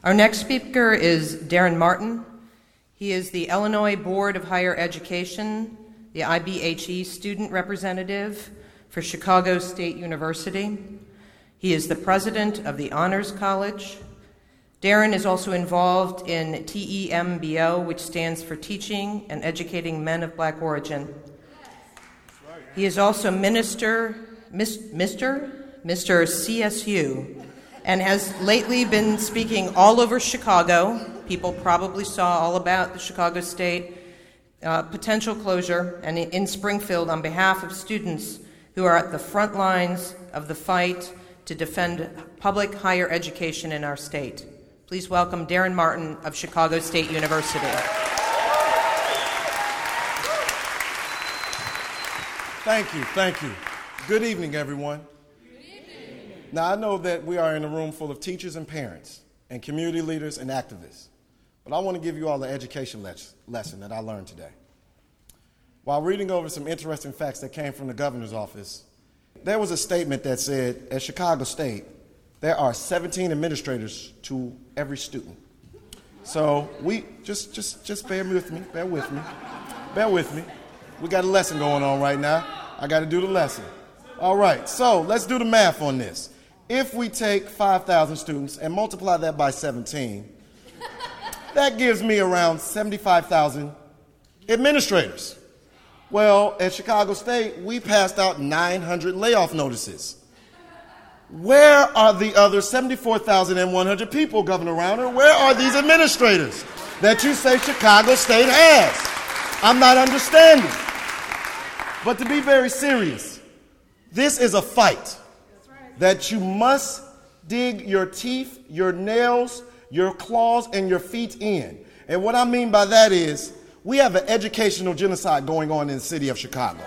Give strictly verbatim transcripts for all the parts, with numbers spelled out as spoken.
Our next speaker is Darren Martin. He is the Illinois Board of Higher Education, the I B H E student representative for Chicago State University. He is the president of the Honors College. Darren is also involved in T E M B O, which stands for Teaching and Educating Men of Black Origin. He is also minister, mis, Mister Mister C S U, and has lately been speaking all over Chicago. People probably saw all about the Chicago State uh, potential closure, and in Springfield on behalf of students who are at the front lines of the fight to defend public higher education in our state. Please welcome Darren Martin of Chicago State University. Thank you, thank you. Good evening, everyone. Good evening. Now, I know that we are in a room full of teachers and parents and community leaders and activists, but I want to give you all the education le- lesson that I learned today. While reading over some interesting facts that came from the governor's office, there was a statement that said, at Chicago State, there are seventeen administrators to every student. So we, just, just, just bear with me, bear with me, bear with me. We got a lesson going on right now. I got to do the lesson. All right, so let's do the math on this. If we take five thousand students and multiply that by seventeen, that gives me around seventy-five thousand administrators. Well, at Chicago State, we passed out nine hundred layoff notices. Where are the other seventy-four thousand one hundred people, Governor Rauner? Where are these administrators that you say Chicago State has? I'm not understanding. But to be very serious, this is a fight that you must dig your teeth, your nails, your claws, and your feet in. And what I mean by that is, we have an educational genocide going on in the city of Chicago.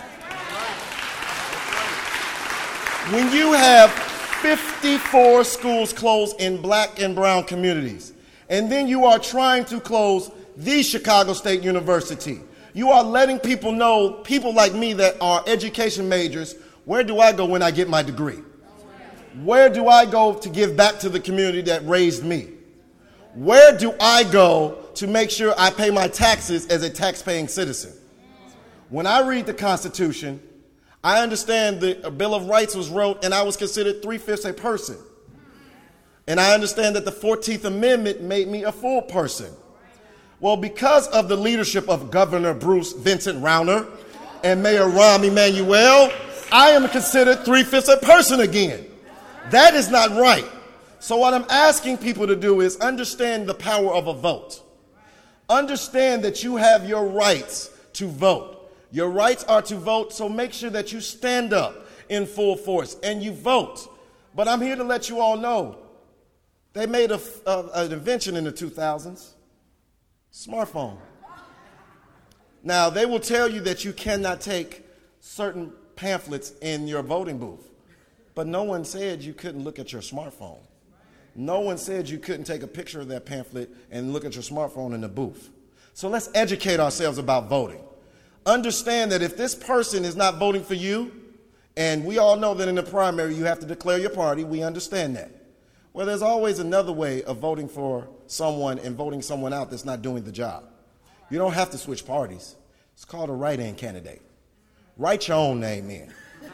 When you have fifty-four schools closed in black and brown communities, and then you are trying to close the Chicago State University, you are letting people know, people like me that are education majors, where do I go when I get my degree? Where do I go to give back to the community that raised me? Where do I go to make sure I pay my taxes as a tax-paying citizen? When I read the Constitution, I understand the Bill of Rights was wrote and I was considered three-fifths a person. And I understand that the fourteenth Amendment made me a full person. Well, because of the leadership of Governor Bruce Vincent Rauner and Mayor Rahm Emanuel, I am considered three-fifths a person again. That is not right. So what I'm asking people to do is understand the power of a vote. Understand that you have your rights to vote. Your rights are to vote, so make sure that you stand up in full force and you vote. But I'm here to let you all know, they made a, a, an invention in the two thousands. Smartphone. Now, they will tell you that you cannot take certain pamphlets in your voting booth, but no one said you couldn't look at your smartphone. No one said you couldn't take a picture of that pamphlet and look at your smartphone in the booth. So let's educate ourselves about voting. Understand that if this person is not voting for you, and we all know that in the primary you have to declare your party, we understand that. Well, there's always another way of voting for someone and voting someone out that's not doing the job. You don't have to switch parties. It's called a write-in candidate. Write your own name in.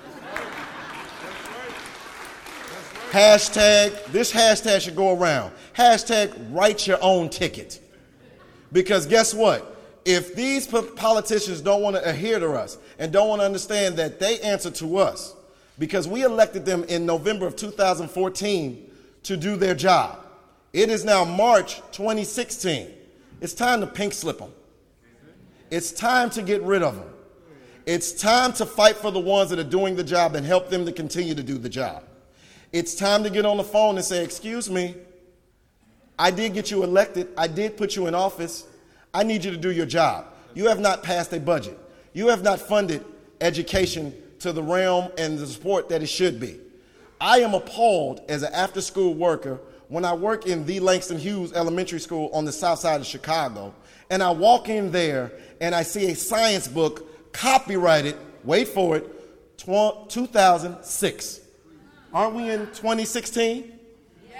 Hashtag, this hashtag should go around. Hashtag write your own ticket. Because guess what? If these politicians don't want to adhere to us and don't want to understand that they answer to us, because we elected them in November of two thousand fourteen to do their job. It is now March twenty sixteen. It's time to pink slip them. It's time to get rid of them. It's time to fight for the ones that are doing the job and help them to continue to do the job. It's time to get on the phone and say, excuse me, I did get you elected. I did put you in office. I need you to do your job. You have not passed a budget. You have not funded education to the realm and the support that it should be. I am appalled as an after-school worker when I work in the Langston Hughes Elementary School on the south side of Chicago, and I walk in there and I see a science book copyrighted, wait for it, two thousand six. Aren't we in twenty sixteen? Yes.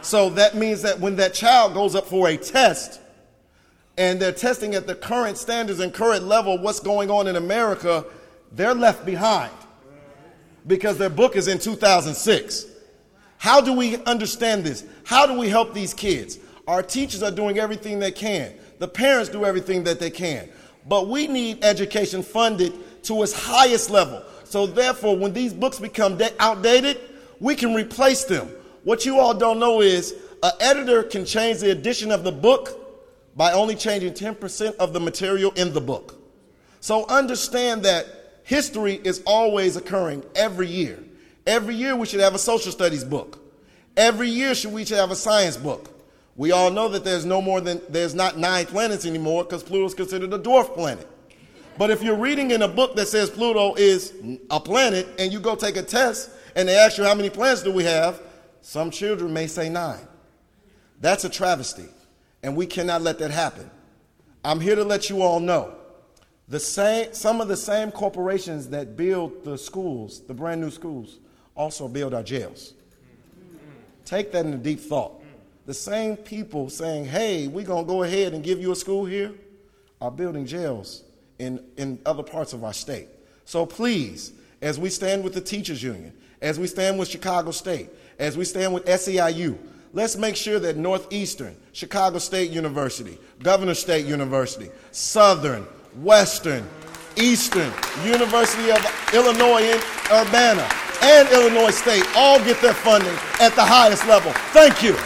So that means that when that child goes up for a test and they're testing at the current standards and current level of what's going on in America, they're left behind because their book is in two thousand six. How do we understand this? How do we help these kids? Our teachers are doing everything they can. The parents do everything that they can. But we need education funded to its highest level. So therefore, when these books become de- outdated, we can replace them. What you all don't know is an editor can change the edition of the book by only changing ten percent of the material in the book. So understand that history is always occurring every year. Every year we should have a social studies book. Every year should we should have a science book. We all know that there's no more than, there's not nine planets anymore because Pluto is considered a dwarf planet. But if you're reading in a book that says Pluto is a planet and you go take a test and they ask you how many planets do we have, some children may say nine. That's a travesty, and we cannot let that happen. I'm here to let you all know the same, some of the same corporations that build the schools, the brand new schools, also build our jails. Take that into deep thought. The same people saying, hey, we're going to go ahead and give you a school here, are building jails in, in other parts of our state. So please, as we stand with the teachers union, as we stand with Chicago State, as we stand with S E I U, let's make sure that Northeastern, Chicago State University, Governor State University, Southern, Western, Eastern, University of Illinois in Urbana, and Illinois State all get their funding at the highest level. Thank you.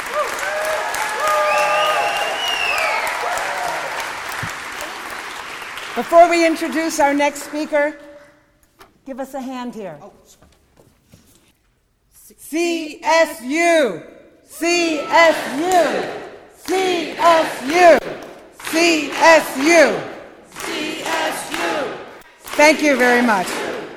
Before we introduce our next speaker, give us a hand here. C S U, C S U, C S U, C S U, C S U. Thank you very much.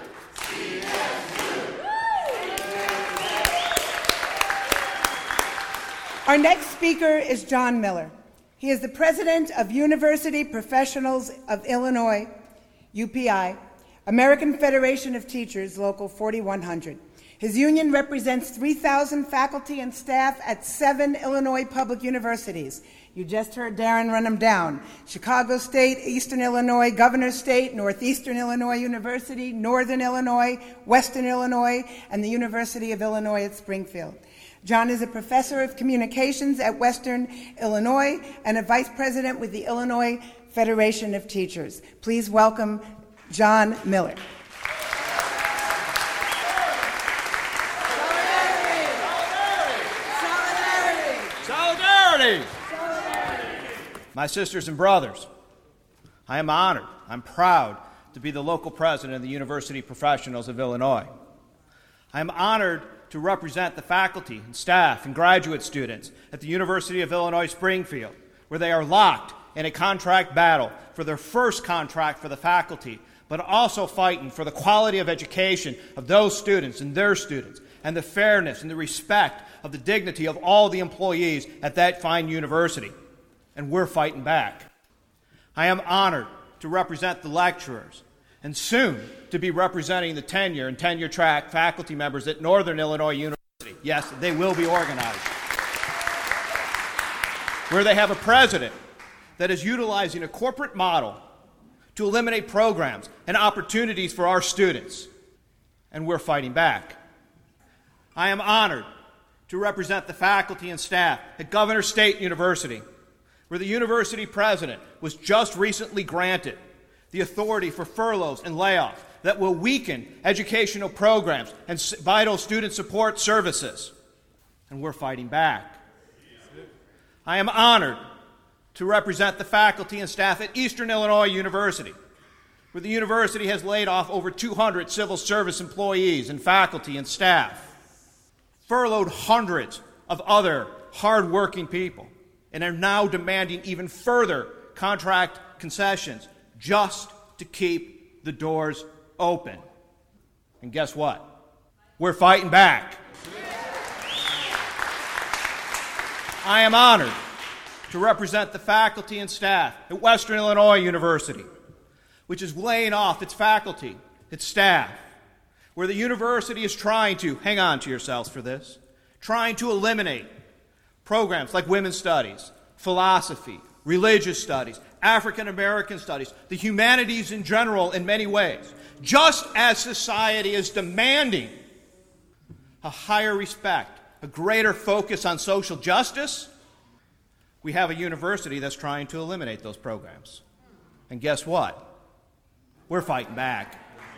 Our next speaker is John Miller. He is the president of University Professionals of Illinois, U P I, American Federation of Teachers, Local forty-one hundred. His union represents three thousand faculty and staff at seven Illinois public universities. You just heard Darren run them down. Chicago State, Eastern Illinois, Governor State, Northeastern Illinois University, Northern Illinois, Western Illinois, and the University of Illinois at Springfield. John is a professor of communications at Western Illinois and a vice president with the Illinois Federation of Teachers. Please welcome John Miller. Solidarity! My sisters and brothers, I am honored, I'm proud to be the local president of the University Professionals of Illinois. I am honored to represent the faculty and staff and graduate students at the University of Illinois Springfield, where they are locked in a contract battle for their first contract for the faculty, but also fighting for the quality of education of those students and their students, and the fairness and the respect of the dignity of all the employees at that fine university. And we're fighting back. I am honored to represent the lecturers, and soon to be representing the tenure and tenure track faculty members at Northern Illinois University. Yes, they will be organized. Where they have a president that is utilizing a corporate model to eliminate programs and opportunities for our students. And we're fighting back. I am honored to represent the faculty and staff at Governor State University, where the university president was just recently granted the authority for furloughs and layoffs that will weaken educational programs and vital student support services. And we're fighting back. I am honored to represent the faculty and staff at Eastern Illinois University, where the university has laid off over two hundred civil service employees and faculty and staff, furloughed hundreds of other hard-working people, and are now demanding even further contract concessions just to keep the doors open. And guess what? We're fighting back. I am honored to represent the faculty and staff at Western Illinois University, which is laying off its faculty, its staff, where the university is trying to, hang on to yourselves for this, trying to eliminate Programs like women's studies, philosophy, religious studies, African American studies, the humanities in general in many ways. Just as society is demanding a higher respect, a greater focus on social justice, we have a university that's trying to eliminate those programs. And guess what? We're fighting back.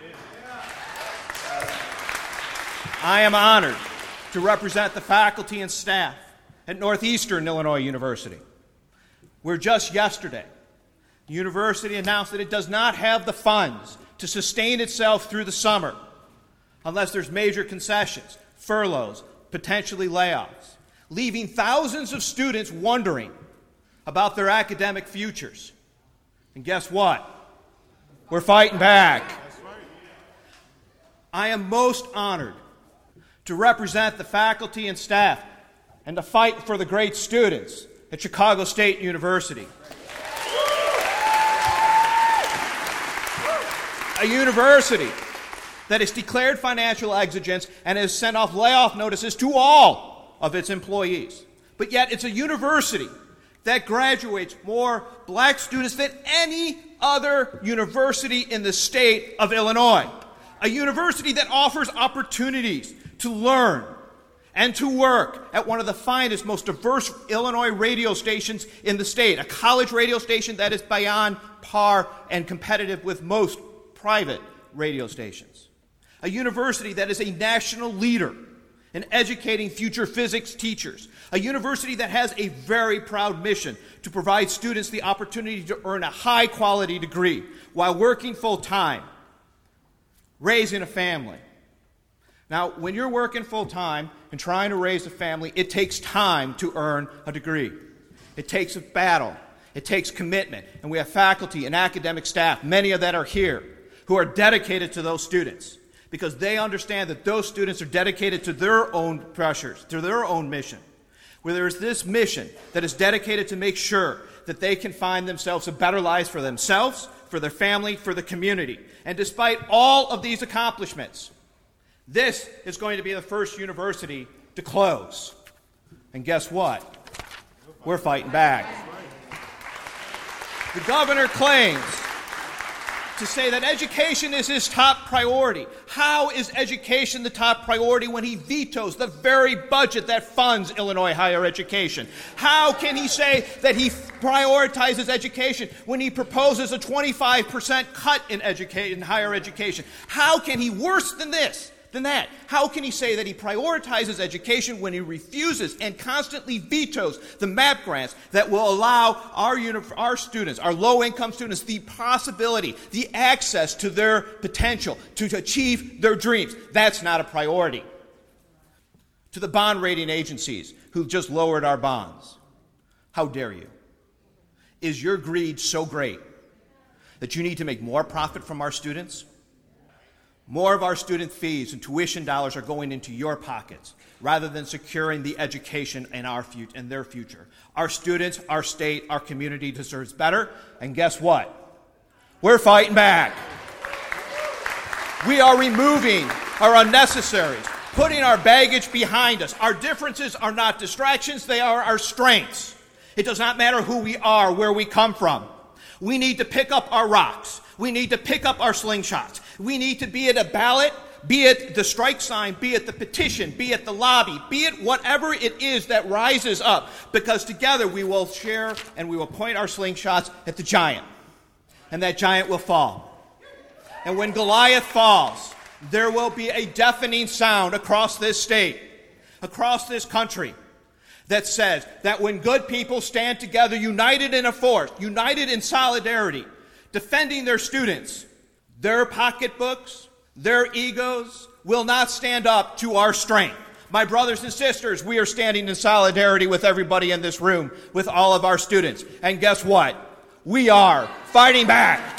I am honored to represent the faculty and staff at Northeastern Illinois University, where just yesterday, the university announced that it does not have the funds to sustain itself through the summer unless there's major concessions, furloughs, potentially layoffs, leaving thousands of students wondering about their academic futures. And guess what? We're fighting back. I am most honored to represent the faculty and staff and to fight for the great students at Chicago State University. A university that has declared financial exigence and has sent off layoff notices to all of its employees. But yet it's a university that graduates more black students than any other university in the state of Illinois. A university that offers opportunities to learn and to work at one of the finest, most diverse Illinois radio stations in the state, a college radio station that is beyond par and competitive with most private radio stations. A university that is a national leader in educating future physics teachers. A university that has a very proud mission to provide students the opportunity to earn a high-quality degree while working full-time, raising a family. Now, when you're working full-time and trying to raise a family, it takes time to earn a degree. It takes a battle. It takes commitment. And we have faculty and academic staff, many of that are here, who are dedicated to those students because they understand that those students are dedicated to their own pressures, to their own mission. Where there is this mission that is dedicated to make sure that they can find themselves a better life for themselves, for their family, for the community. And despite all of these accomplishments, this is going to be the first university to close. And guess what? We're fighting back. The governor claims to say that education is his top priority. How is education the top priority when he vetoes the very budget that funds Illinois higher education? How can he say that he prioritizes education when he proposes a twenty-five percent cut in, educa- in higher education? How can he, worse than this, than that, how can he say that he prioritizes education when he refuses and constantly vetoes the MAP grants that will allow our, uni- our students, our low-income students, the possibility, the access to their potential to achieve their dreams? That's not a priority. To the bond rating agencies who just lowered our bonds, how dare you? Is your greed so great that you need to make more profit from our students? More of our student fees and tuition dollars are going into your pockets rather than securing the education and our fut- and their future. Our students, our state, our community deserves better. And guess what? We're fighting back. We are removing our unnecessaries, putting our baggage behind us. Our differences are not distractions, they are our strengths. It does not matter who we are, where we come from. We need to pick up our rocks. We need to pick up our slingshots. We need to, be it a ballot, be it the strike sign, be it the petition, be it the lobby, be it whatever it is that rises up, because together we will share and we will point our slingshots at the giant, and that giant will fall. And when Goliath falls, there will be a deafening sound across this state, across this country, that says that when good people stand together, united in a force, united in solidarity, defending their students, their pocketbooks, their egos will not stand up to our strength. My brothers and sisters, we are standing in solidarity with everybody in this room, with all of our students. And guess what? We are fighting back.